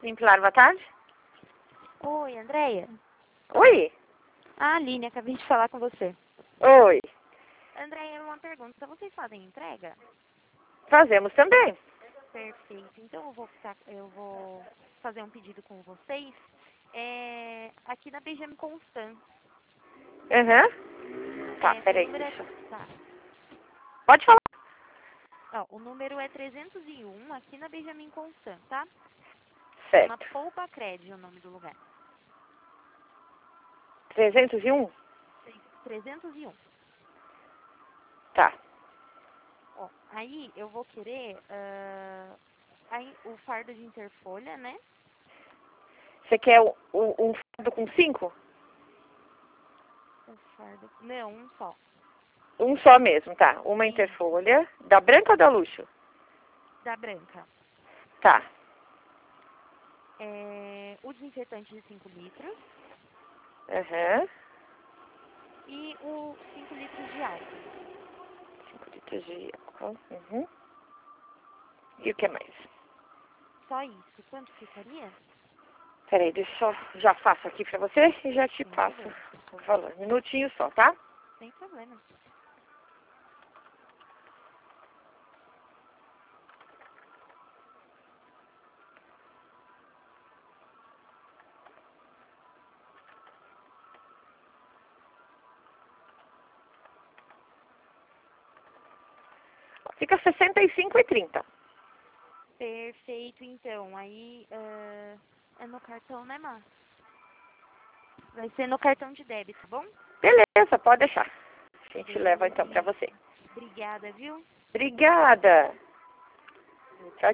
Simplar, boa tarde. Oi, Andréia. Oi. Aline, acabei de falar com você. Oi. Andréia, uma pergunta. Vocês fazem entrega? Fazemos também. Perfeito. Então eu vou fazer um pedido com vocês. Aqui na Benjamin Constant. Tá, peraí. O número tá. Pode falar. O número é 301 aqui na Benjamin Constant, tá? Chama Certo. Poupa Crédito o nome do lugar. 301? 301. Tá. Aí eu vou querer o fardo de interfolha, né? Você quer um fardo com 5? O fardo... Não, um só. Um só mesmo, tá. Uma Isso. interfolha. Da branca ou da luxo? Da branca. Tá. O desinfetante de 5 litros. E o 5 litros de álcool. 5 litros de álcool. E o que mais? Só isso. Quanto ficaria? Peraí, deixa eu já faço aqui pra você e já te Sem passo problema. o valor. Minutinho só, tá? Sem problema. Fica 65,30. Perfeito, então. Aí é no cartão, né, Má? Vai ser no cartão de débito, tá bom? Beleza, pode deixar. A gente leva então pra Beleza. você. Obrigada, viu? Obrigada. Tchau,